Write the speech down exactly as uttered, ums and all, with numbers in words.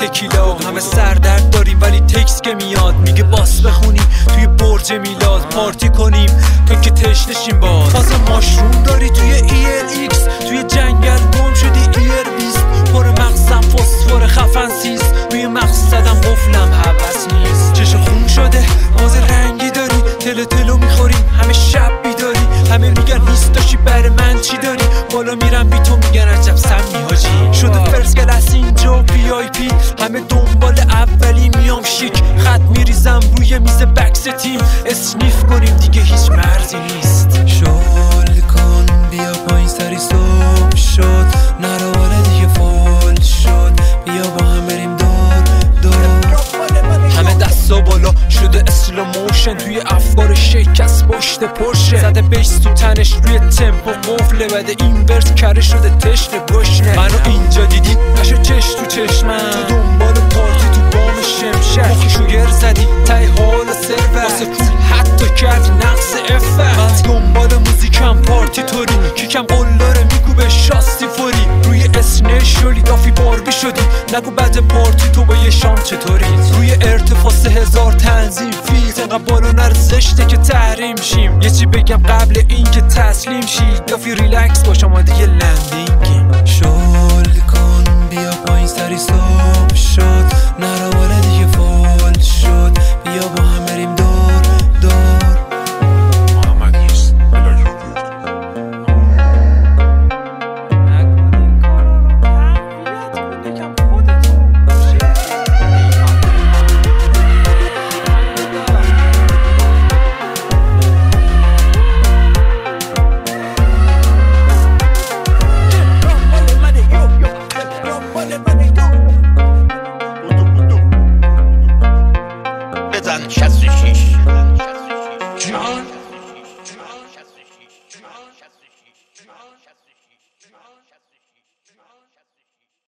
تکیلا. همه سردرد داریم ولی تکس که میاد میگه باس بخونیم توی برج میلاد پارتی کنیم تا که تشنشیم. باز تازه ماشروم داری توی ای ال ایکس، توی جنگل گم شدی ایر بیست. پر مغزم فسفر خفن سیست، روی مقصدم قفلم حوث نیست. چش خون شده آز رنگی داری، تلو تلو میخوریم همه شب بیداری. همه میگن نیست داشتی بر من چی داری، بالا میرم بی تو میگن عجب سمی حاجی. شده فرست کلاس اینجا وی آی پی، همه دنبال اولی میام شیک. خط میریزم روی میز بکس تیم، اسنیف کنیم دیگه هیچ مرزی نیست. شل کن بیا پایین سری صبح شد، نرو بالا دیگه فول شد، بیا با هم بریم دور دور. همه دستا بالا شده اسلو موشن، توی افکار شکست پشت پرشه. زده بیس تو تنش روی تمپو قفله، بده این ورس کره شده تشنه گشنه. منو اینجا دیدی نشو چش تو چشمم، تو دنبال پارتی تو بام شمشک. مخی شوگر زدی تای حال و ثروت، واسه پول حتی کردی نقص افت. من دنبال موزیکم پارتی توری، کیکم قلاره میگو به شاستی فوری. روی اسنه شلی دافی باربی شدی، نگو بعد پارتی تو با یه شام چطوری. روی ارتفاع سه هزار تنظیم فیلت، انقدر بالو نرزشته که تحریم شیم. یه چی بگم قبل این که تسلیم شی، دافی ریلکس باش اما دیگه لندینگ.